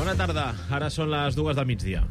Bona tarda, ara són les 2 del migdia.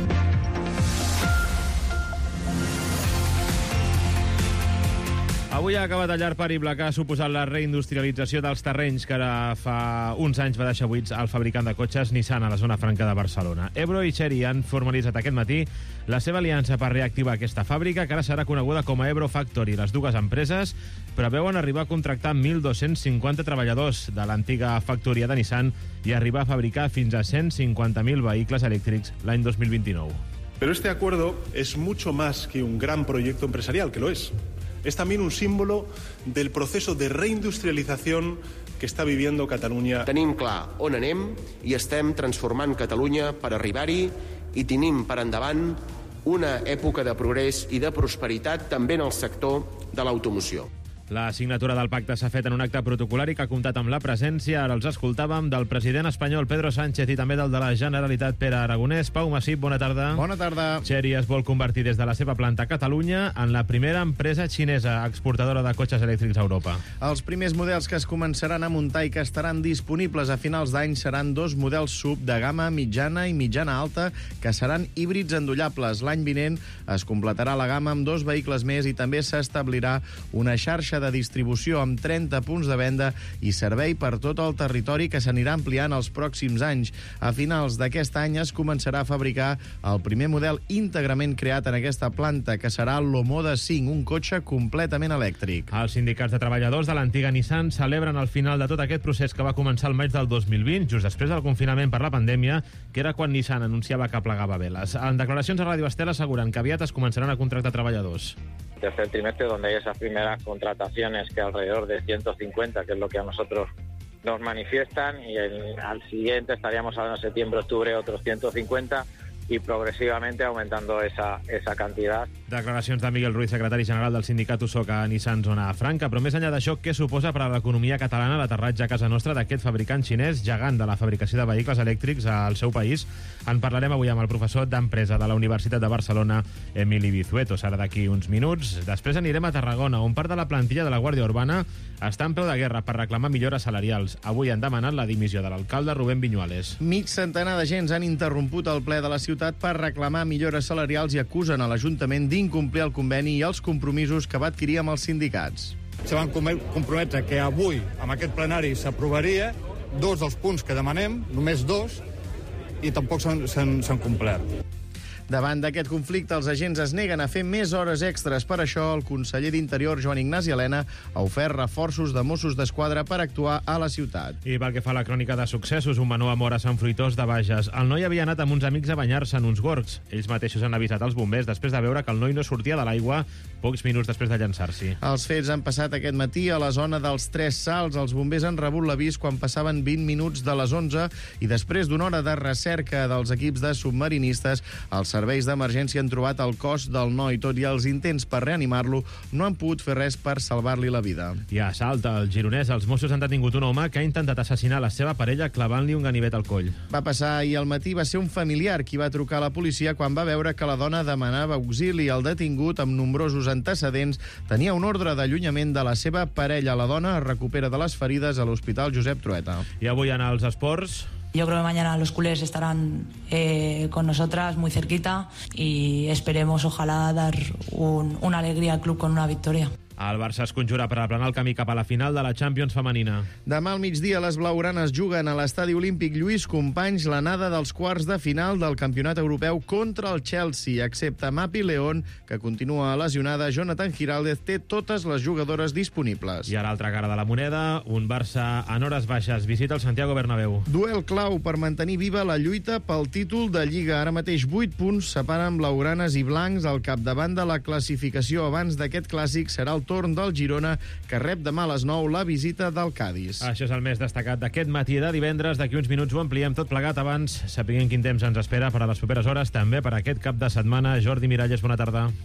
Avui ha acabat el llarg periple que ha suposat la reindustrialització dels terrenys que ara fa uns anys va deixar buits el fabricant de cotxes Nissan a la zona franca de Barcelona. Ebro i Chery han formalitzat aquest matí la seva aliança per reactivar aquesta fàbrica, que ara serà coneguda com a Ebro Factory. Les dues empreses preveuen arribar a contractar 1.250 treballadors de l'antiga factoria de Nissan i arribar a fabricar fins a 150.000 vehicles elèctrics l'any 2029. Pero este acuerdo es mucho más que un gran proyecto empresarial, que lo es. Es también un símbolo del proceso de reindustrialización que està viviendo Catalunya. Tenim clar on anem i estem transformant Catalunya per arribar-hi i tenim per endavant una època de progrés i de prosperitat també en el sector de l'automoció. La signatura del pacte s'ha fet en un acte protocolari que ha comptat amb la presència, ara els escoltàvem, del president espanyol Pedro Sánchez i també del de la Generalitat Pere Aragonès. Pau Massip, bona tarda. Bona tarda. Chery es vol convertir des de la seva planta a Catalunya en la primera empresa xinesa exportadora de cotxes elèctrics a Europa. Els primers models que es començaran a muntar i que estaran disponibles a finals d'any seran 2 models SUV de gamma mitjana i mitjana alta que seran híbrids endollables. L'any vinent es completarà la gamma amb 2 vehicles més i també s'establirà una xarxa de distribució amb 30 punts de venda i servei per tot el territori que s'anirà ampliant els pròxims anys. A finals d'aquest any es començarà a fabricar el primer model íntegrament creat en aquesta planta, que serà l'Omoda 5, un cotxe completament elèctric. Els sindicats de treballadors de l'antiga Nissan celebren el final de tot aquest procés que va començar el maig del 2020, just després del confinament per la pandèmia, que era quan Nissan anunciava que plegava veles. En declaracions a Radio Estel asseguren que aviat es començaran a contractar treballadors. Tercer trimestre, donde hay esas primeras contrataciones que alrededor de 150, que es lo que a nosotros nos manifiestan, y al siguiente estaríamos hablando de septiembre, octubre, otros 150, i progressivament augmentando esa cantidad. Declaracions de Miguel Ruiz, secretari general del sindicat USOC a Nissan Zona Franca. Però més enllà d'això, què suposa per a l'economia catalana l'aterratge a casa nostra d'aquest fabricant xinès gegant de la fabricació de vehicles elèctrics al seu país? En parlarem avui amb el professor d'Empresa de la Universitat de Barcelona, Emili Vizueto. Serà d'aquí uns minuts. Després anirem a Tarragona, on part de la plantilla de la Guàrdia Urbana està en peu de guerra per reclamar millores salarials. Avui han demanat la dimissió de l'alcalde Rubén Viñuales. Mig centenar d'agents han interromput el ple de la ciutat per reclamar millores salarials i acusen a l'Ajuntament d'incomplir el conveni i els compromisos que va adquirir amb els sindicats. Se van comprometre que avui, amb aquest plenari, s'aprovaria 2 dels punts que demanem, només 2, i tampoc s'han complert. Davant d'aquest conflicte, els agents es neguen a fer més hores extres. Per això, el conseller d'Interior, Joan Ignasi Elena, ha ofert reforços de Mossos d'Esquadra per actuar a la ciutat. I pel que fa a la crònica de successos, un menú a mort a Sant Fruitós de Bages. El noi havia anat amb uns amics a banyar-se en uns gorgs. Ells mateixos han avisat els bombers després de veure que el noi no sortia de l'aigua pocs minuts després de llançar-s'hi. Els fets han passat aquest matí a la zona dels 3 Salts. Els bombers han rebut l'avís quan passaven 20 minuts de les 11 i després d'una hora de recerca dels equips de submarinistes, els serveis d'emergència han trobat el cos del noi. Tot i els intents per reanimar-lo, no han pogut fer res per salvar-li la vida. I a Salt, al Gironès, els Mossos han detingut un home que ha intentat assassinar la seva parella clavant-li un ganivet al coll. Va passar ahir al matí, va ser un familiar qui va trucar a la policia quan va veure que la dona demanava auxili. El detingut, amb nombrosos antecedents, tenia un ordre d'allunyament de la seva parella. La dona es recupera de les ferides a l'Hospital Josep Trueta. I avui anar als esports. Yo creo que mañana los culés estarán con nosotras muy cerquita y esperemos ojalá dar una alegría al club con una victoria. El Barça es conjura per aplanar el camí cap a la final de la Champions femenina. Demà al migdia les blaugranes juguen a l'estadi olímpic Lluís Companys l'anada dels quarts de final del campionat europeu contra el Chelsea. Excepte Mapi León, que continua lesionada, Jonathan Giraldez té totes les jugadores disponibles. I ara altra cara de la moneda, un Barça en hores baixes visita el Santiago Bernabéu. Duel clau per mantenir viva la lluita pel títol de Lliga. Ara mateix 8 punts separen blaugranes i blancs al capdavant de la classificació. Abans d'aquest clàssic serà el torn del Girona, que rep demà a les 9 la visita del Cádiz. Això és el més destacat d'aquest matí de divendres. D'aquí uns minuts ho ampliem tot plegat. Abans sapiguem quin temps ens espera per a les properes hores, també per aquest cap de setmana. Jordi Miralles, bona tarda.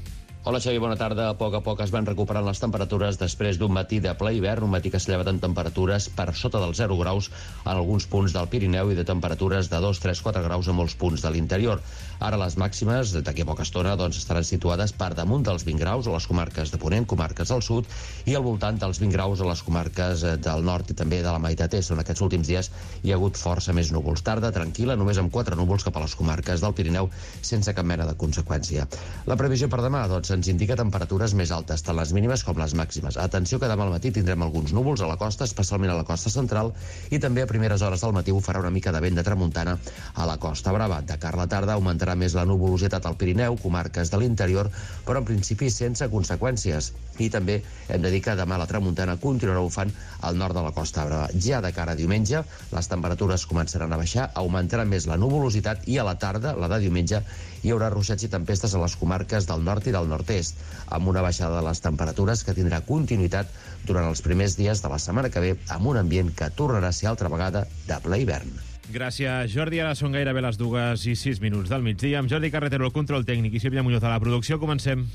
Hola Xavi, bona tarda. A poc es van recuperant les temperatures després d'un matí de ple hivern, un matí que s'ha llevat en temperatures per sota dels 0 graus en alguns punts del Pirineu i de temperatures de 2, 3, 4 graus en molts punts de l'interior. Ara les màximes, d'aquí a poca estona, estaran situades per damunt dels 20 graus a les comarques de Ponent, comarques del sud, i al voltant dels 20 graus a les comarques del nord i també de la meitat est, on aquests últims dies hi ha hagut força més núvols. Tarda tranquil·la, només amb 4 núvols cap a les comarques del Pirineu, sense cap mena de conseqüència. La previsió per demà, ens indica temperatures més altes, tant les mínimes com les màximes. Atenció que demà al matí tindrem alguns núvols a la costa, especialment a la costa central, i també a primeres hores del matí farà una mica de vent de tramuntana a la Costa Brava. De cara a la tarda augmentarà més la nuvolositat al Pirineu, comarques de l'interior, però en principi sense conseqüències. I també hem de dir que demà la tramuntana continuarà bufant al nord de la Costa Brava. Ja de cara a diumenge, les temperatures començaran a baixar, augmentarà més la nuvolositat i a la tarda, la de diumenge, hi haurà ruixats i tempestes a les comarques del nord i del nord-est, amb una baixada de les temperatures que tindrà continuïtat durant els primers dies de la setmana que ve, amb un ambient que tornarà a ser altra vegada de ple hivern. Gràcies, Jordi. Ara són gairebé les 2:06 del migdia. Amb Jordi Carretero, el control tècnic, i Sílvia Muñoz a la producció. Comencem.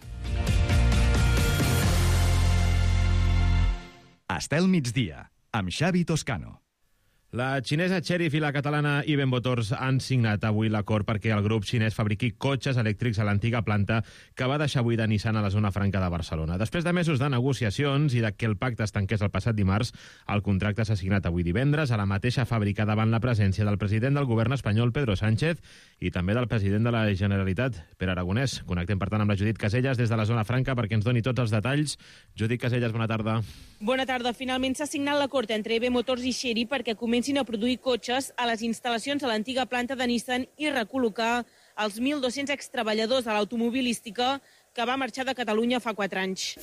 Estel migdia, amb Xavi Toscano. La xinesa Chery i la catalana Iven Motors han signat avui l'acord perquè el grup xinès fabriqui cotxes elèctrics a l'antiga planta que va deixar buida Nissan a la zona franca de Barcelona. Després de mesos de negociacions i de que el pacte es tanqués el passat dimarts, el contracte s'ha signat avui divendres a la mateixa fàbrica davant la presència del president del govern espanyol, Pedro Sánchez, i també del president de la Generalitat, Pere Aragonès. Connectem, per tant, amb la Judit Casellas des de la zona franca perquè ens doni tots els detalls. Judit Casellas, bona tarda. Bona tarda. Finalment s'ha signat l'acord entre Iven Motors i Chery perquè comencin a produir cotxes a les instal·lacions a l'antiga planta de Nissan i recol·locar els 1.200 extreballadors de l'automobilística que va marxar de Catalunya fa 4 anys.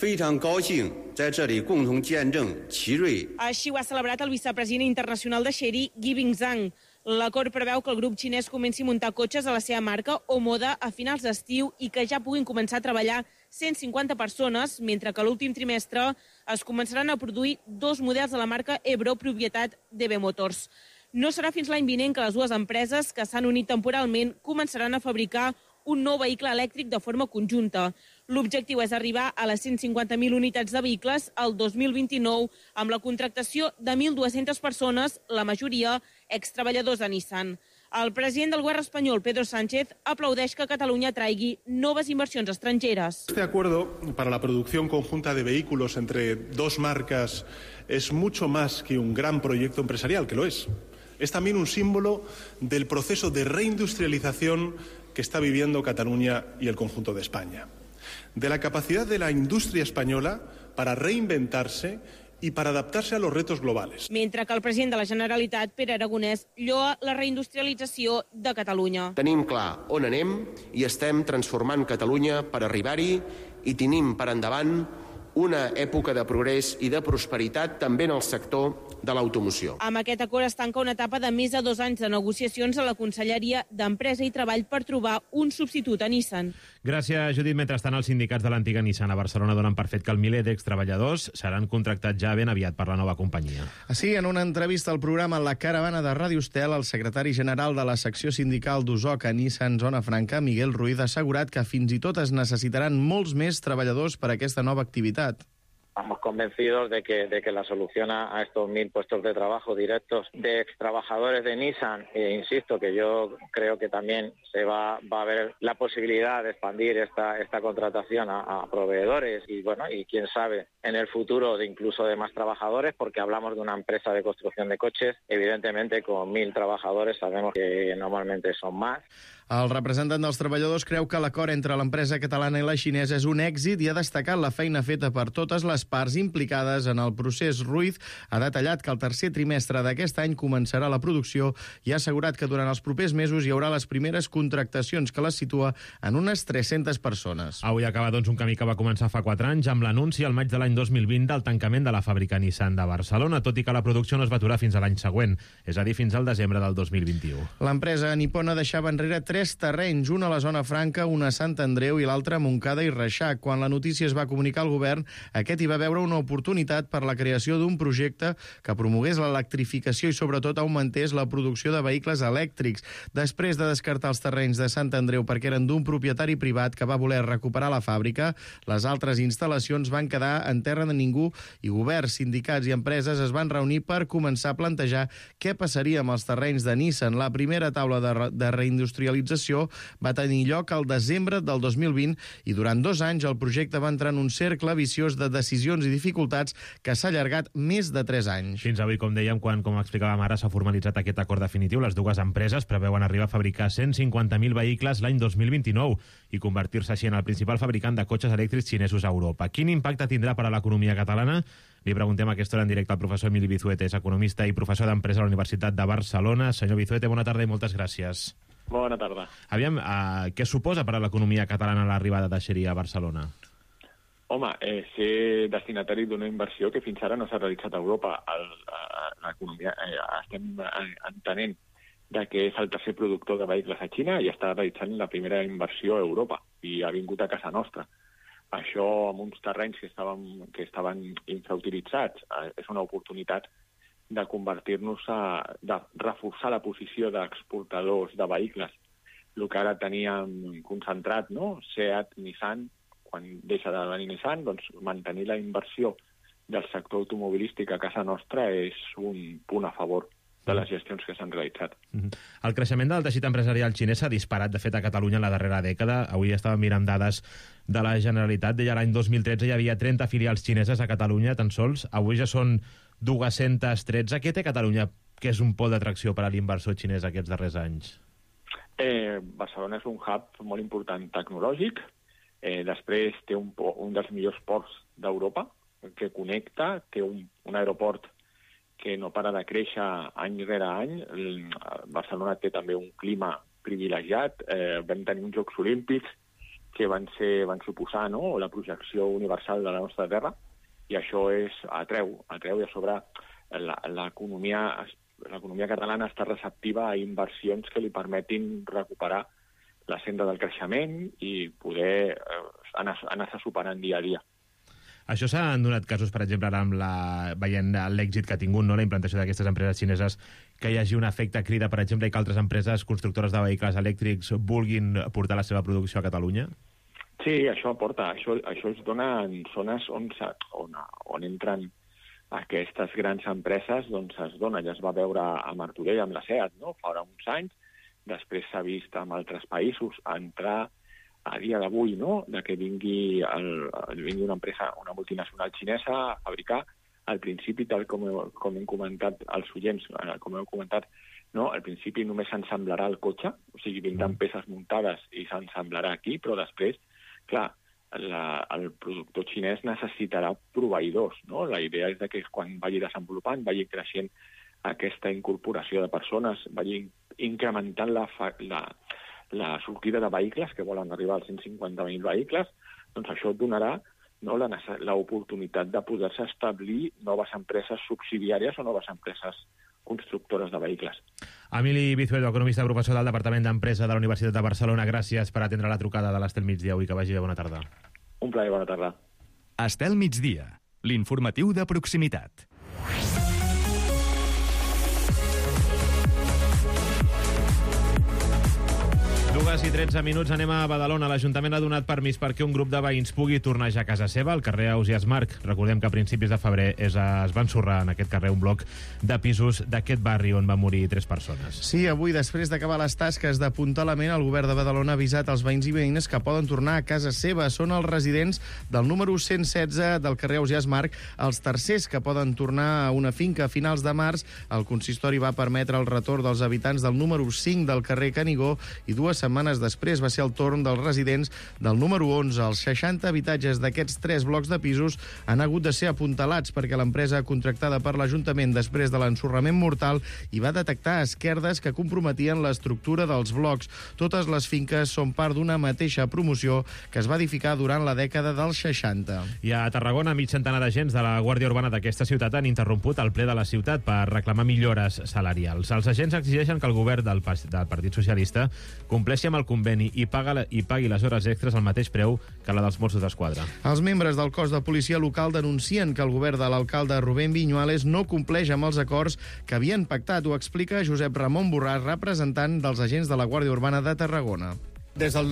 Així ho ha celebrat el vicepresident internacional de Chery, Guibing Zhang. L'acord preveu que el grup xinès comenci a muntar cotxes a la seva marca Omoda a finals d'estiu i que ja puguin començar a treballar 150 persones, mentre que l'últim trimestre es començaran a produir 2 models de la marca Ebro, propietat d'EV Motors. No serà fins l'any vinent que les dues empreses, que s'han unit temporalment, començaran a fabricar un nou vehicle elèctric de forma conjunta. L'objectiu és arribar a les 150.000 unitats de vehicles al 2029 amb la contractació de 1.200 persones, la majoria extreballadors de Nissan. El president del govern espanyol, Pedro Sánchez, aplaudeix que Catalunya traigui noves inversions estrangeres. Este acuerdo para la producción conjunta de vehículos entre dos marcas es mucho más que un gran proyecto empresarial, que lo es. Es también un símbolo del proceso de reindustrialización que está viviendo Cataluña y el conjunto de España. De la capacidad de la industria española para reinventarse y para adaptarse a los retos globales. Mentre que el president de la Generalitat, Pere Aragonès, lloa la reindustrialització de Catalunya. Tenim clar on anem i estem transformant Catalunya per arribar-hi i tenim per endavant una època de progrés i de prosperitat també en el sector de l'automoció. Amb aquest acord es tanca una etapa de més de 2 anys de negociacions a la Conselleria d'Empresa i Treball per trobar un substitut a Nissan. Gràcies, Judit. Mentrestant, els sindicats de l'antiga Nissan a Barcelona donen per fet que el miler d'extreballadors seran contractats ja ben aviat per la nova companyia. Així, en una entrevista al programa La Caravana de Ràdio Estel, el secretari general de la secció sindical d'Usoc a Nissan Zona Franca, Miguel Ruiz, ha assegurat que fins i tot es necessitaran molts més treballadors per a aquesta nova activitat. Estamos convencidos de que la solución a estos 1.000 puestos de trabajo directos de extrabajadores de Nissan, insisto que yo creo que también se va a ver la posibilidad de expandir esta contratación a proveedores y bueno, y quién sabe en el futuro de incluso de más trabajadores, porque hablamos de una empresa de construcción de coches, evidentemente con 1.000 trabajadores sabemos que normalmente son más. El representant dels treballadors creu que l'acord entre l'empresa catalana i la xinesa és un èxit i ha destacat la feina feta per totes les parts implicades en el procés. Ruiz ha detallat que el tercer trimestre d'aquest any començarà la producció i ha assegurat que durant els propers mesos hi haurà les primeres contractacions, que les situa en unes 300 persones. Avui acaba, doncs, un camí que va començar fa 4 anys amb l'anunci al maig de l'any 2020 del tancament de la fàbrica Nissan de Barcelona, tot i que la producció no es va aturar fins a l'any següent, és a dir, fins al desembre del 2021. L'empresa nipona deixava enrere 3 3 terrenys, una a la zona franca, una a Sant Andreu i l'altra a Montcada i Reixac. Quan la notícia es va comunicar al govern, aquest hi va veure una oportunitat per la creació d'un projecte que promogués l'electrificació i sobretot augmentés la producció de vehicles elèctrics. Després de descartar els terrenys de Sant Andreu perquè eren d'un propietari privat que va voler recuperar la fàbrica, les altres instal·lacions van quedar en terra de ningú i governs, sindicats i empreses es van reunir per començar a plantejar què passaria amb els terrenys de Nissan. La primera taula de reindustrialització va tenir lloc al desembre del 2020 i durant 2 anys el projecte va entrar en un cercle viciós de decisions i dificultats que s'ha allargat més de 3 anys. Fins avui, com dèiem, quan, com explicàvem ara, s'ha formalitzat aquest acord definitiu, les dues empreses preveuen arribar a fabricar 150.000 vehicles l'any 2029 i convertir-se així en el principal fabricant de cotxes elèctrics xinesos a Europa. Quin impacte tindrà per a l'economia catalana? Li preguntem a aquesta hora en directe al professor Emili Vizuete, és economista i professor d'empresa a la Universitat de Barcelona. Senyor Vizuete, bona tarda i moltes gràcies. Bona tarda. Aviam, què suposa per a l'economia catalana l'arribada de Chery a Barcelona? Home, ser destinatari d'una inversió que fins ara no s'ha realitzat a Europa. L'economia, estem entenent que és el tercer productor de vehicles a Xina i està realitzant la primera inversió a Europa i ha vingut a casa nostra. Això, amb uns terrenys que estaven infrautilitzats, és una oportunitat de convertir-nos de reforçar la posició d'exportadors de vehicles. El que ara teníem concentrat, no? Seat, Nissan, quan deixa de venir Nissan, doncs mantenir la inversió del sector automobilístic a casa nostra és un punt a favor de les gestions que s'han realitzat. El creixement del teixit empresarial xinès s'ha disparat, de fet, a Catalunya en la darrera dècada. Avui estàvem mirant dades de la Generalitat. Deia l'any 2013 hi havia 30 filials xineses a Catalunya, tan sols. Avui ja són 213. Què té Catalunya, que és un pol d'atracció per a l'inversor xinès aquests darrers anys? Barcelona és un hub molt important tecnològic. Després té un dels millors ports d'Europa, que connecta, té un aeroport que no para de créixer any rere any. Barcelona té també un clima privilegiat. Vam tenir uns Jocs Olímpics que van suposar, no?, la projecció universal de la nostra terra, i això atreu, i a sobre l'economia catalana està receptiva a inversions que li permetin recuperar la senda del creixement i poder anar-se superant dia a dia. Això s'han donat casos, per exemple, ara veient l'èxit que ha tingut, no?, la implantació d'aquestes empreses xineses, que hi hagi un efecte crida, per exemple, i que altres empreses constructores de vehicles elèctrics vulguin portar la seva producció a Catalunya? Sí, això aporta. Això es dona en zones on entren aquestes grans empreses, doncs es dona. Ja es va veure a Martorell amb la SEAT, no?, fa uns anys. Després s'ha vist en altres països entrar a dia d'avui, no?, de que vingui una empresa, una multinacional xinesa a fabricar. Al principi, tal com hem comentat als oients, com heu comentat, no?, al principi només s'ensamblarà el cotxe, o sigui, vindran peces muntades i s'ensamblarà aquí, però després, clar, el productor xinès necessitarà proveïdors, no? La idea és que quan vagi desenvolupant, vagi creixent aquesta incorporació de persones, vagi incrementant la sortida de vehicles, que volen arribar als 150.000 vehicles, doncs això donarà, no, l'oportunitat de poder-se establir noves empreses subsidiàries o noves empreses constructores de vehicles. Emili Vizuete, economista, professor del Departament d'Empresa de la Universitat de Barcelona, gràcies per atendre la trucada de l'Estel Migdia avui. Que vagi bé, bona tarda. Un plaer, bona tarda. Estel Migdia, l'informatiu de proximitat. 2:13 anem a Badalona. L'Ajuntament ha donat permís perquè un grup de veïns pugui tornejar a casa seva, al carrer Ausiàs Marc. Recordem que a principis de febrer es va ensorrar en aquest carrer un bloc de pisos d'aquest barri on van morir 3 persones. Sí, avui, després d'acabar les tasques d'apuntalament, el govern de Badalona ha avisat els veïns i veïnes que poden tornar a casa seva. Són els residents del número 116 del carrer Ausiàs Marc, els tercers que poden tornar a una finca a finals de març. El consistori va permetre el retorn dels habitants del número 5 del carrer Canigó i 2 setmanes després va ser el torn dels residents del número 11. Els 60 habitatges d'aquests 3 blocs de pisos han hagut de ser apuntalats perquè l'empresa contractada per l'Ajuntament després de l'ensorrament mortal hi va detectar esquerdes que comprometien l'estructura dels blocs. Totes les finques són part d'una mateixa promoció que es va edificar durant la dècada dels 60. I a Tarragona, mig centenar d'agents de la Guàrdia Urbana d'aquesta ciutat han interromput el ple de la ciutat per reclamar millores salarials. Els agents exigeixen que el govern del Partit Socialista compleixi amb el conveni i pagui les hores extres al mateix preu que la dels Mossos d'Esquadra. Els membres del cos de policia local denuncien que el govern de l'alcalde Rubén Viñuales no compleix amb els acords que havien pactat. Ho explica Josep Ramon Borràs, representant dels agents de la Guàrdia Urbana de Tarragona. Des de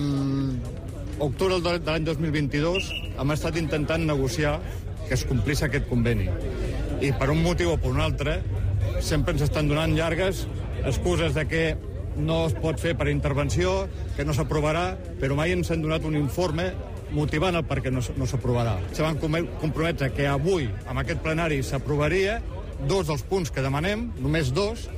l'octubre de l'any 2022 hem estat intentant negociar que es complís aquest conveni. I per un motiu o per un altre sempre ens estan donant llargues excuses de que no es pot fer per intervenció, que no s'aprovarà, però mai ens han donat un informe motivant el per què no s'aprovarà. Se van comprometre que avui, amb aquest plenari, s'aprovaria 2 dels punts que demanem, només 2,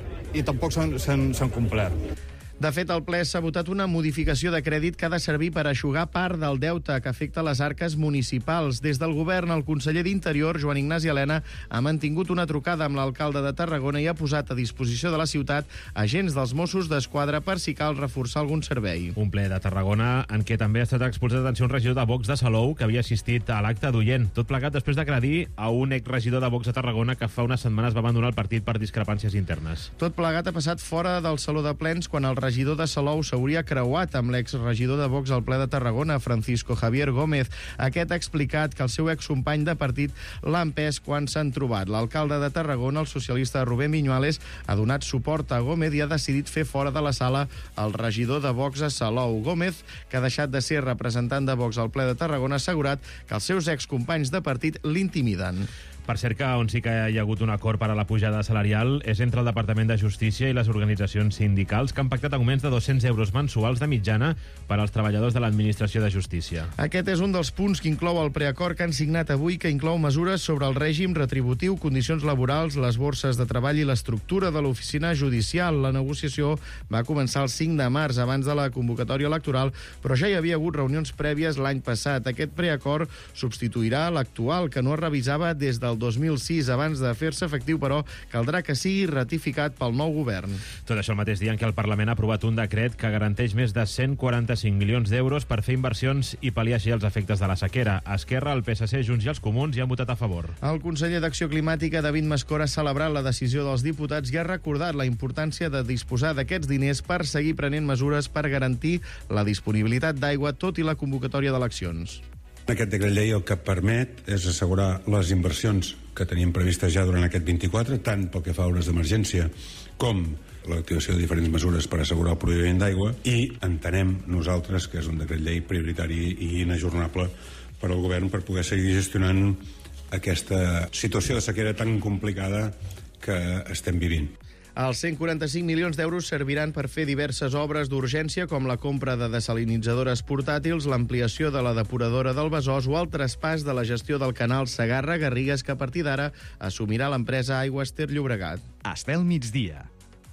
i tampoc s'han complert. De fet, el ple s'ha votat una modificació de crèdit que ha de servir per eixugar part del deute que afecta les arques municipals. Des del govern, el conseller d'Interior, Joan Ignasi Elena, ha mantingut una trucada amb l'alcalde de Tarragona i ha posat a disposició de la ciutat agents dels Mossos d'Esquadra per si cal reforçar algun servei. Un ple de Tarragona en què també ha estat expulsat d'atenció un regidor de Vox de Salou que havia assistit a l'acte d'Oient. Tot plegat després d'agredir a un exregidor de Vox de Tarragona que fa unes setmanes va abandonar el partit per discrepàncies internes. Tot plegat ha passat fora del Saló de Plens quan el regidor de Salou s'hauria creuat amb l'exregidor de Vox al ple de Tarragona, Francisco Javier Gómez. Aquest ha explicat que el seu excompany de partit l'ha empès quan s'han trobat. L'alcalde de Tarragona, el socialista Rubén Viñuales, ha donat suport a Gómez i ha decidit fer fora de la sala el regidor de Vox a Salou. Gómez, que ha deixat de ser representant de Vox al ple de Tarragona, ha assegurat que els seus excompanys de partit l'intimiden. Per cert, que on sí que hi ha hagut un acord per a la pujada salarial és entre el Departament de Justícia i les organitzacions sindicals, que han pactat augments de 200 euros mensuals de mitjana per als treballadors de l'Administració de Justícia. Aquest és un dels punts que inclou el preacord que han signat avui, que inclou mesures sobre el règim retributiu, condicions laborals, les borses de treball i l'estructura de l'oficina judicial. La negociació va començar el 5 de març, abans de la convocatòria electoral, però ja hi havia hagut reunions prèvies l'any passat. Aquest preacord substituirà l'actual, que no es revisava des del 2006. Abans de fer-se efectiu, però, caldrà que sigui ratificat pel nou govern. Tot això el mateix dia en què el Parlament ha aprovat un decret que garanteix més de 145 milions d'euros per fer inversions i pal·liar així els efectes de la sequera. Esquerra, el PSC, Junts i els Comuns hi han votat a favor. El conseller d'Acció Climàtica, David Mascora, ha celebrat la decisió dels diputats i ha recordat la importància de disposar d'aquests diners per seguir prenent mesures per garantir la disponibilitat d'aigua, tot i la convocatòria d'eleccions. Aquest decret llei el que permet és assegurar les inversions que teníem previstes ja durant aquest 24, tant pel que fa a obres d'emergència com l'activació de diferents mesures per assegurar el proveïment d'aigua, i entenem nosaltres que és un decret llei prioritari i inajornable per al govern per poder seguir gestionant aquesta situació de sequera tan complicada que estem vivint. Els 145 milions d'euros serviran per fer diverses obres d'urgència, com la compra de desalinitzadores portàtils, l'ampliació de la depuradora del Besòs o el traspàs de la gestió del canal Segarra-Garrigues, que a partir d'ara assumirà l'empresa Aigües Ter Llobregat. Estel migdia.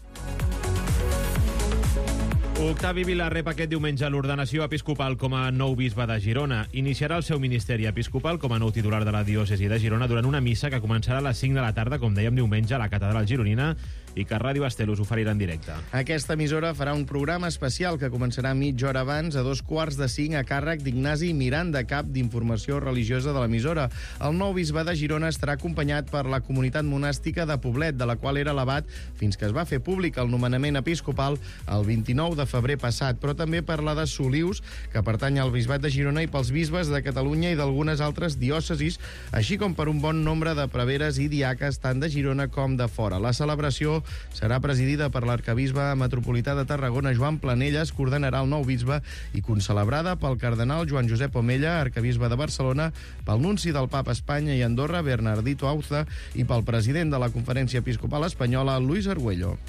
Octavi Vila rep aquest diumenge l'ordenació episcopal com a nou bisbe de Girona. Iniciarà el seu ministeri episcopal com a nou titular de la diòcesi de Girona durant una missa que començarà a les 5 de la tarda, com dèiem, diumenge a la catedral gironina, i que Ràdio Estel us oferirà en directe. Aquesta emissora farà un programa especial que començarà mitja hora abans, a 4:45, a càrrec d'Ignasi Miranda, cap d'informació religiosa de l'emissora. El nou bisbe de Girona estarà acompanyat per la comunitat monàstica de Poblet, de la qual era l'abat fins que es va fer públic el nomenament episcopal el 29 de febrer passat, però també per la de Solius, que pertany al bisbat de Girona, i pels bisbes de Catalunya i d'algunes altres diòcesis, així com per un bon nombre de preveres i diaques tant de Girona com de fora. La celebració serà presidida per l'arcabisbe metropolità de Tarragona, Joan Planelles, que ordenarà el nou bisbe, i concelebrada pel cardenal Joan Josep Omella, arcabisbe de Barcelona, pel nunci del Papa a Espanya i Andorra, Bernardito Auza, i pel president de la Conferència Episcopal Espanyola, Luis Argüello.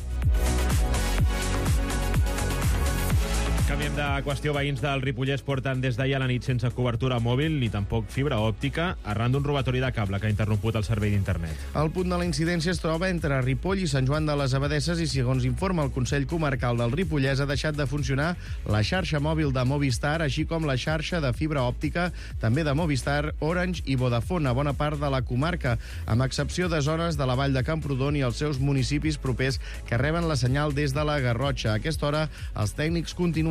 Canviem de qüestió. Veïns del Ripollès porten des d'ahir a la nit sense cobertura mòbil ni tampoc fibra òptica arran d'un robatori de cable que ha interromput el servei d'internet. El punt de la incidència es troba entre Ripoll i Sant Joan de les Abadesses i, segons informa el Consell Comarcal del Ripollès, ha deixat de funcionar la xarxa mòbil de Movistar, així com la xarxa de fibra òptica, també de Movistar, Orange i Vodafone, a bona part de la comarca, amb excepció de zones de la Vall de Camprodon i els seus municipis propers que reben la senyal des de la Garrotxa. A aquesta hora, els tècnics continuen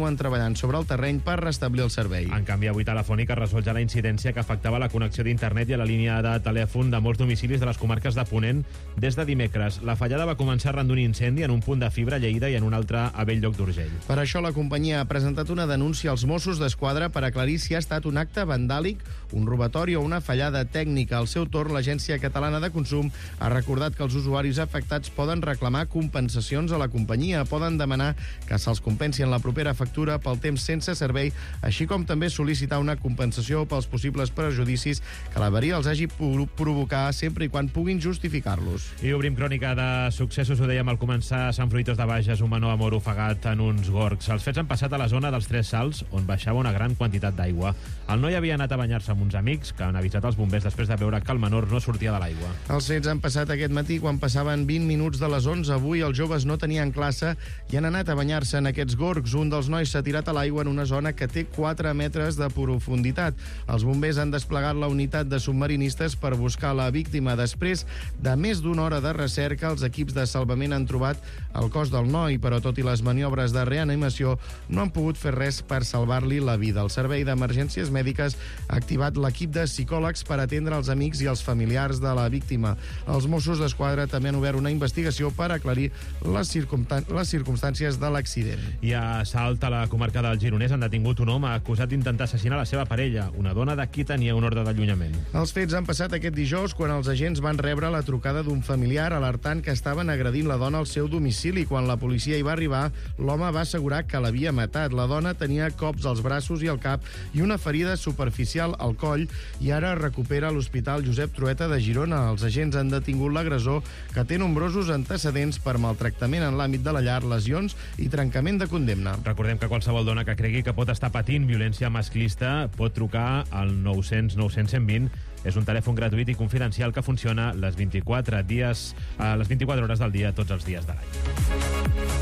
continuen treballant sobre el terreny per restablir el servei. En canvi, avui Telefònica resol ja la incidència que afectava la connexió d'internet i a la línia de telèfon de molts domicilis de les comarques de Ponent des de dimecres. La fallada va començar arran d'un incendi en un punt de fibra a Lleida i en un altre a Bell-lloc d'Urgell. Per això la companyia ha presentat una denúncia als Mossos d'Esquadra per aclarir si ha estat un acte vandàlic, un robatori o una fallada tècnica. Al seu torn, l'Agència Catalana de Consum ha recordat que els usuaris afectats poden reclamar compensacions a la companyia, poden demanar que se'ls compensi en la propera factura pel temps sense servei, així com també sol·licitar una compensació pels possibles perjudicis que l'avaria els hagi provocar sempre i quan puguin justificar-los. I obrim crònica de successos, ho dèiem al començar. A Sant Fruitós de Bages, un menor ha mort ofegat en uns gorgs. Els fets han passat a la zona dels Tres Salts, on baixava una gran quantitat d'aigua. El noi havia anat a banyar-se amb uns amics que han avisat els bombers després de veure que el menor no sortia de l'aigua. Els fets han passat aquest matí quan passaven 20 minuts de les 11. Avui els joves no tenien classe i han anat a banyar-se en aquests gorgs. Un dels nois s'ha tirat a l'aigua en una zona que té 4 metres de profunditat. Els bombers han desplegat la unitat de submarinistes per buscar la víctima. Després de més d'una hora de recerca, els equips de salvament han trobat el cos del noi, però tot i les maniobres de reanimació no han pogut fer res per salvar-li la vida. El Servei d'Emergències Mèdiques ha activat l'equip de psicòlegs per atendre els amics i els familiars de la víctima. Els Mossos d'Esquadra també han obert una investigació per aclarir les circumstàncies de l'accident. I a Salt, a la comarca del Gironès, han detingut un home acusat d'intentar assassinar la seva parella, una dona de qui tenia un ordre d'allunyament. Els fets han passat aquest dijous quan els agents van rebre la trucada d'un familiar alertant que estaven agredint la dona al seu domicili. Quan la policia hi va arribar, l'home va assegurar que l'havia matat. La dona tenia cops als braços i al cap i una ferida superficial al coll i ara recupera a l'Hospital Josep Trueta de Girona. Els agents han detingut l'agressor, que té nombrosos antecedents per maltractament en l'àmbit de la llar, lesions i trencament de condemna. Recordem que qualsevol dona que cregui que pot estar patint violència masclista pot trucar al 900 900 120. És un telèfon gratuït i confidencial que funciona les 24 hores del dia, tots els dies de l'any.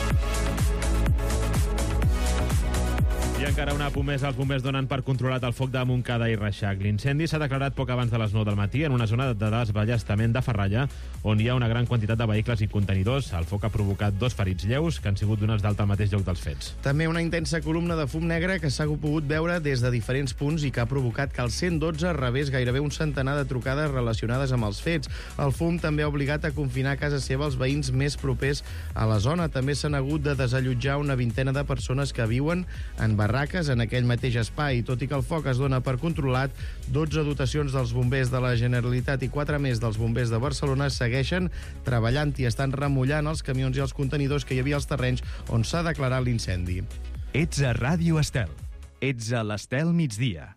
I encara un apunt més, els bombers donen per controlat el foc de Montcada i Reixac. L'incendi s'ha declarat poc abans de les 9 del matí en una zona de desballestament de Ferralla, on hi ha una gran quantitat de vehicles i contenidors. El foc ha provocat 2 ferits lleus que han sigut donats d'alta al mateix lloc dels fets. També una intensa columna de fum negre que s'ha pogut veure des de diferents punts i que ha provocat que el 112 rebés gairebé un centenar de trucades relacionades amb els fets. El fum també ha obligat a confinar a casa seva els veïns més propers a la zona. També s'han hagut de desallotjar una vintena de persones que viuen en barraques en aquell mateix espai. Tot i que el foc es dona per controlat, 12 dotacions dels bombers de la Generalitat i 4 més dels bombers de Barcelona segueixen treballant i estan remullant els camions i els contenidors que hi havia als terrenys on s'ha declarat l'incendi. Ets a Ràdio Estel. Ets a l'Estel migdia.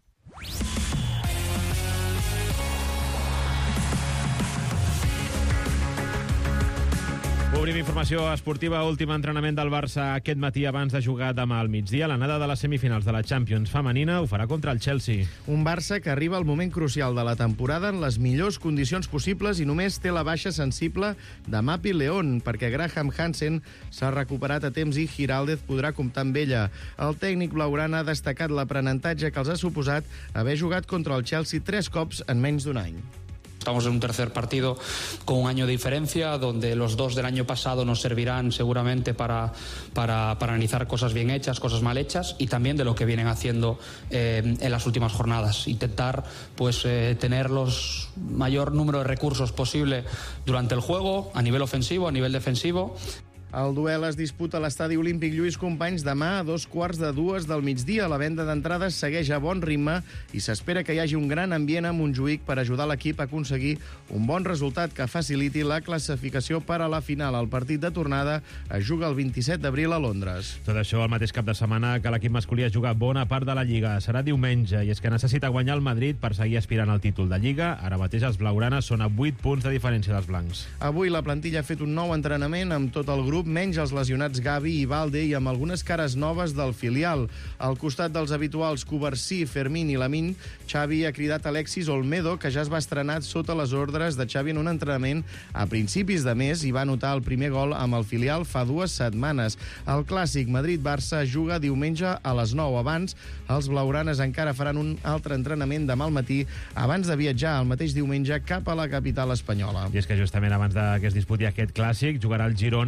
Obrim informació esportiva. Últim entrenament del Barça aquest matí abans de jugar demà al migdia. L'anada de les semifinals de la Champions femenina ho farà contra el Chelsea. Un Barça que arriba al moment crucial de la temporada en les millors condicions possibles i només té la baixa sensible de Mapi León, perquè Graham Hansen s'ha recuperat a temps i Giraldez podrà comptar amb ella. El tècnic blaugrana ha destacat l'aprenentatge que els ha suposat haver jugat contra el Chelsea 3 cops en menys d'un any. Estamos en un tercer partido con un año de diferencia, donde los 2 del año pasado nos servirán seguramente para analizar cosas bien hechas, cosas mal hechas, y también de lo que vienen haciendo en las últimas jornadas. Intentar tener los mayor número de recursos posible durante el juego, a nivel ofensivo, a nivel defensivo. El duel es disputa a l'Estadi Olímpic Lluís Companys demà a 2:15 del migdia. La venda d'entrades segueix a bon ritme i s'espera que hi hagi un gran ambient a Montjuïc per ajudar l'equip a aconseguir un bon resultat que faciliti la classificació per a la final. El partit de tornada es juga el 27 d'abril a Londres. Tot això el mateix cap de setmana que l'equip masculí es juga bona part de la Lliga. Serà diumenge i és que necessita guanyar el Madrid per seguir aspirant al títol de Lliga. Ara mateix els blaugranes són a 8 punts de diferència dels blancs. Avui la plantilla ha fet un nou entrenament amb tot el grup, menys els lesionats Gavi i Balde i amb algunes cares noves del filial. Al costat dels habituals Covarsí, Fermín i Lamine, Xavi ha cridat Alexis Olmedo, que ja es va estrenar sota les ordres de Xavi en un entrenament a principis de mes i va anotar el primer gol amb el filial fa 2 setmanes. El clàssic Madrid-Barça juga diumenge a les 9. Abans, els blaugranes encara faran un altre entrenament demà al matí abans de viatjar el mateix diumenge cap a la capital espanyola. I és que justament abans que es disputi aquest clàssic jugarà el Girona, que pot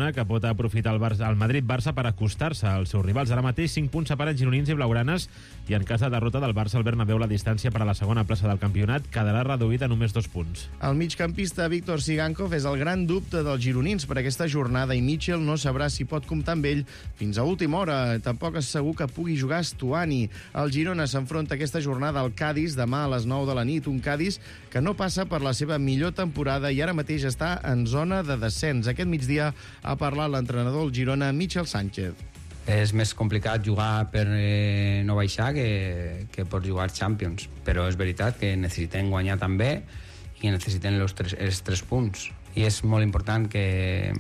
pot aprofitar el Madrid-Barça per acostar-se als seus rivals. Ara mateix 5 punts separen gironins i blaugranes, i en cas de derrota del Barça al Bernabéu la distància per a la segona plaça del campionat quedarà reduïda a només 2 punts. El migcampista Víctor Sigankov és el gran dubte dels gironins per aquesta jornada, i Mitchell no sabrà si pot comptar amb ell fins a última hora. Tampoc és segur que pugui jugar Stuani. El Girona s'enfronta aquesta jornada al Cádiz demà a les 9 de la nit, un Cádiz que no passa per la seva millor temporada i ara mateix està en zona de descens. Aquest migdia ha parlat l'entrenador del Girona, Michel Sánchez. És més complicat jugar per no baixar que per jugar Champions, però és veritat que necessitem guanyar també i necessitem els 3 punts. I és molt important que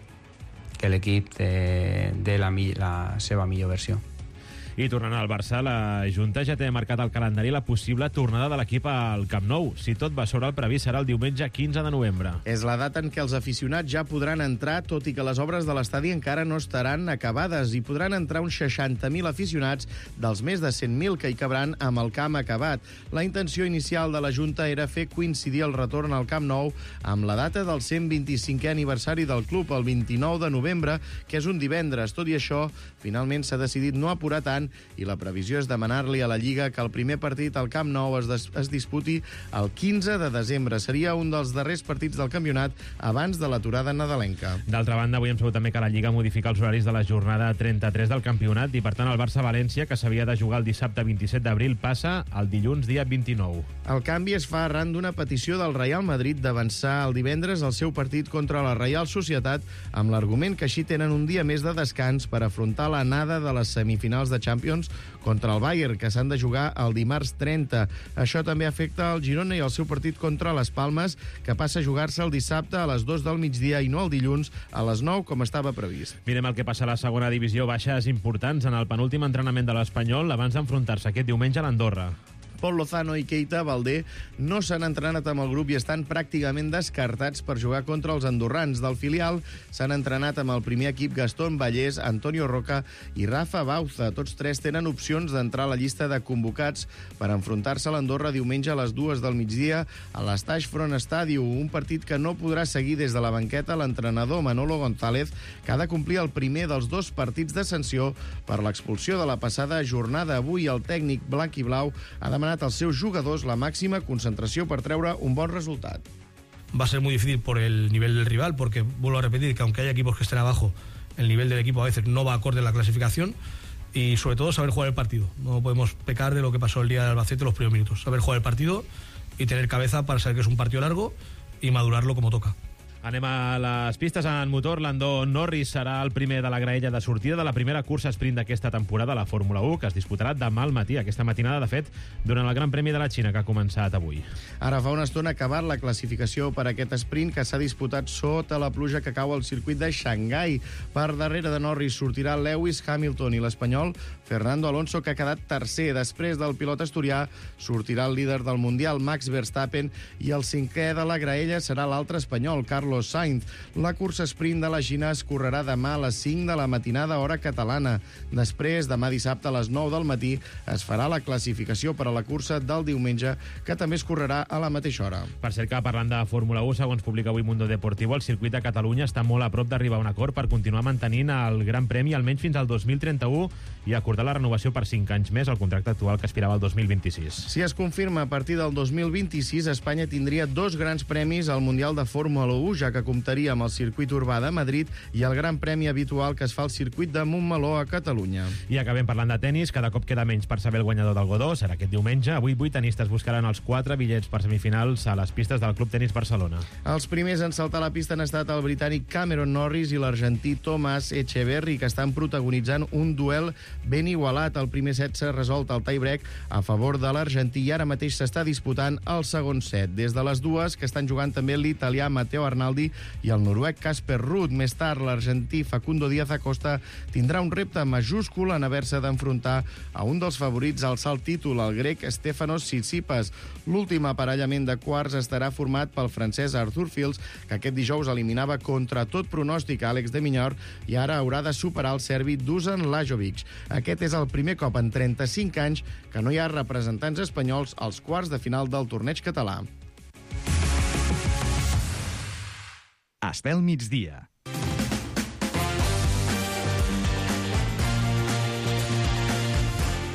l'equip té la seva millor versió. I tornant al Barça, la Junta ja té marcat al calendari la possible tornada de l'equip al Camp Nou. Si tot va sobre el previst, serà el diumenge 15 de novembre. És la data en què els aficionats ja podran entrar, tot i que les obres de l'estadi encara no estaran acabades, i podran entrar uns 60.000 aficionats dels més de 100.000 que hi cabran amb el camp acabat. La intenció inicial de la Junta era fer coincidir el retorn al Camp Nou amb la data del 125è aniversari del club, el 29 de novembre, que és un divendres. Tot i això, finalment s'ha decidit no apurar tant, i la previsió és demanar-li a la Lliga que el primer partit al Camp Nou es disputi el 15 de desembre. Seria un dels darrers partits del campionat abans de l'aturada nadalenca. D'altra banda, avui hem sabut també que la Lliga modifica els horaris de la jornada 33 del campionat, i per tant el Barça-València, que s'havia de jugar el dissabte 27 d'abril, passa al dilluns dia 29. El canvi es fa arran d'una petició del Real Madrid d'avançar el divendres el seu partit contra la Reial Societat, amb l'argument que així tenen un dia més de descans per afrontar l'anada de les semifinals de Champions contra el Bayern, que s'han de jugar el dimarts 30. Això també afecta el Girona i el seu partit contra les Palmes, que passa a jugar-se el dissabte a les 2 del migdia i no el dilluns a les 9, com estava previst. Mirem el que passa a la segona divisió. Baixes importants en el penúltim entrenament de l'Espanyol abans d'enfrontar-se aquest diumenge a l'Andorra. Pol Lozano i Keita Baldé no s'han entrenat amb el grup i estan pràcticament descartats per jugar contra els andorrans. Del filial s'han entrenat amb el primer equip Gastón Vallès, Antonio Roca i Rafa Bauza. Tots 3 tenen opcions d'entrar a la llista de convocats per enfrontar-se a l'Andorra diumenge a les 2 del migdia a l'Estaix Front Stadium, un partit que no podrà seguir des de la banqueta l'entrenador Manolo González, que ha de complir el primer dels 2 partits de sanció per l'expulsió de la passada jornada. Avui el tècnic blanc i blau ha demanat als seus jugadors la màxima concentració per treure un bon resultat. Va a ser muy difícil por el nivel del rival, porque vuelvo a repetir que aunque haya equipos que estén abajo, el nivel del equipo a veces no va acorde a la clasificación, y sobre todo saber jugar el partido. No podemos pecar de lo que pasó el día de Albacete los primeros minutos. Saber jugar el partido y tener cabeza para saber que es un partido largo y madurarlo como toca. Anem a les pistes en motor. Lando Norris serà el primer de la graella de sortida de la primera cursa sprint d'aquesta temporada a la Fórmula 1, que es disputarà demà al matí, aquesta matinada, de fet, durant el Gran Premi de la Xina, que ha començat avui. Ara fa una estona ha acabat la classificació per aquest sprint, que s'ha disputat sota la pluja que cau al circuit de Xangai. Per darrere de Norris sortirà Lewis Hamilton i l'espanyol Fernando Alonso, que ha quedat tercer. Després del pilot asturià sortirà el líder del Mundial, Max Verstappen, i el cinquè de la graella serà l'altre espanyol, Carlos Sainz. La cursa sprint de la Xina es correrà demà a les 5 de la matinada, hora catalana. Després, demà dissabte a les 9 del matí, es farà la classificació per a la cursa del diumenge, que també es correrà a la mateixa hora. Per cert que, parlant de Fórmula 1, segons publica avui Mundo Deportivo, el circuit de Catalunya està molt a prop d'arribar a un acord per continuar mantenint el Gran Premi almenys fins al 2031 i acordar la renovació per 5 anys més al contracte actual, que aspirava al 2026. Si es confirma, a partir del 2026, Espanya tindria 2 grans premis al Mundial de Fórmula 1, ja que comptaria amb el circuit urbà de Madrid i el Gran Premi habitual que es fa al circuit de Montmeló a Catalunya. I acabem parlant de tennis. Cada cop queda menys per saber el guanyador del Godó. Serà aquest diumenge. Avui 8 tenistes buscaran els 4 bitllets per semifinals a les pistes del Club Tenis Barcelona. Els primers en saltar la pista han estat el britànic Cameron Norris i l'argentí Thomas Echeverry, que estan protagonitzant un duel ben igualat. El primer set s'ha resolt al tie-break a favor de l'argentí i ara mateix s'està disputant el segon set. Des de les dues, que estan jugant també l'italià Matteo Arnaldi i el noruec Casper Ruud. Més tard, l'argentí Facundo Díaz Acosta tindrà un repte majúscul en haver-se d'enfrontar a un dels favorits al salt títol, el grec Stefanos Tsitsipas. L'últim aparellament de quarts estarà format pel francès Arthur Fils, que aquest dijous eliminava contra tot pronòstic a Àlex de Minaur, i ara haurà de superar el serbi Dusan Lajovic. Aquest és el primer cop en 35 anys que no hi ha representants espanyols als quarts de final del torneig català. Estel migdia.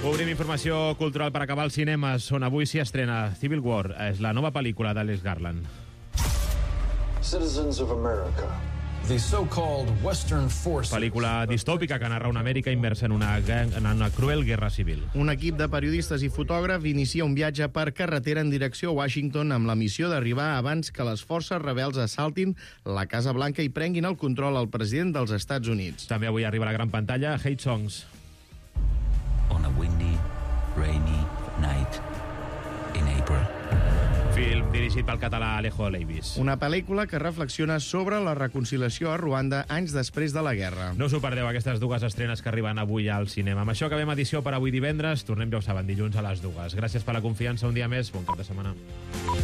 Obrim informació cultural per acabar als cinemes, on avui s'hi estrena Civil War. És la nova pel·lícula d'Alex Garland. Citizens of America. The so-called Western Forces. Pel·lícula distòpica que narra una Amèrica immersa en una cruel guerra civil. Un equip de periodistes i fotògrafs inicia un viatge per carretera en direcció a Washington amb la missió d'arribar abans que les forces rebels assaltin la Casa Blanca i prenguin el control al president dels Estats Units. També avui arriba a la gran pantalla Hate Songs. On a windy, rainy night in April. Film dirigit pel català Alejo Leivis. Una pel·lícula que reflexiona sobre la reconciliació a Ruanda anys després de la guerra. No us ho perdeu, aquestes dues estrenes que arriben avui al cinema. Amb això acabem edició per avui divendres. Tornem, ja ho saben, dilluns a les 2. Gràcies per la confiança un dia més. Bon cap de setmana.